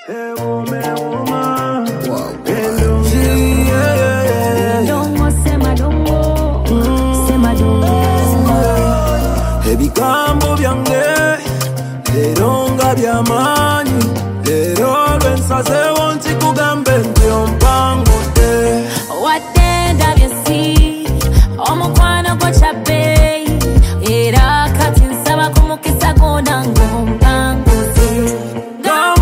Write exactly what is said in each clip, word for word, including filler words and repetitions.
Hey woman, woman. Wow. Hello. Yeah, yeah, yeah. Dongo sema dongo, sema dongo. Ebigambo byange lero nga by'amaanyi, lero lwensazeewo nkikugambe nti ompangudde. Wadde ndabye si omukwano gwo kyabbeeyi, era kati nsaba ku mukisa gwonna ng'ompanguze. Nga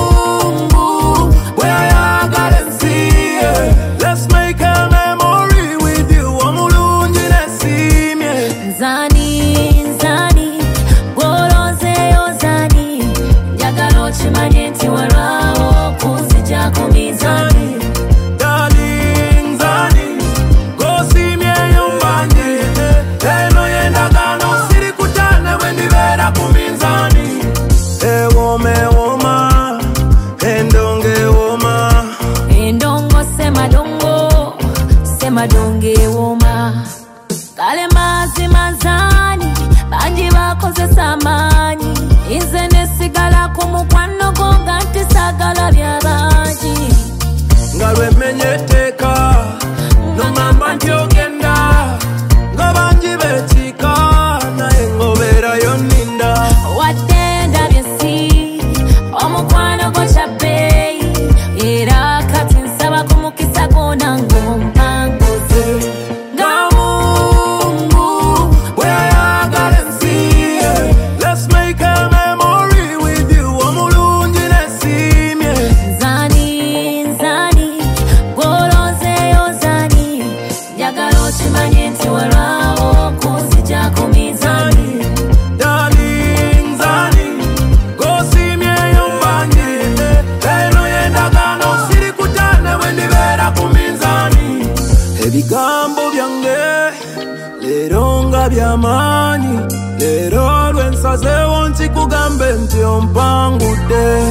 Mungu bwe yayagala ensi ye, let's make a memory with you, omulungi n'esiimye. Nzani, nzani, gw'olonzeeyo nzani, njagala okimanye nti walwawo kunzija ku mizaani. Darling, zani, gosiimyeyo mbanje, eno y'endagaano sirikutane bwe ndibeera ku minzaani. Ewooma, ewooma, endongo ewooma. Endongo sema dongo, sema dongo ewooma. Kale mazima nzani, bangi bakozesa amaanyi, nze nesigala ku mukwano gwo nga nti saagala bya bangi. Nga lwemmenye etteeka n'oŋŋamba nti ogenda, nga bangi beekiika naye ng'obeerayo nninda. Wadde ndabye si omukwano gwo kyabbeeyi, era kati nsaba ku mukisa gwonna ng'ompanguze. Nga Mungu bwe yayagala ensi ye, let's make a memory with you, omulungi n'esiimye. Nzani, nzani, gw'olonzeeyo nzani, njagala okimanye nti walwawo kunzija ku mizaani. Darling, zani, gosiimyeyo mbanje, eno y'endagaano sirikutane bwe ndibeera ku minzaani. Ebigambo byange lero nga by'amaanyi, lero lwensazeewo nkikugambe nti ompangudde.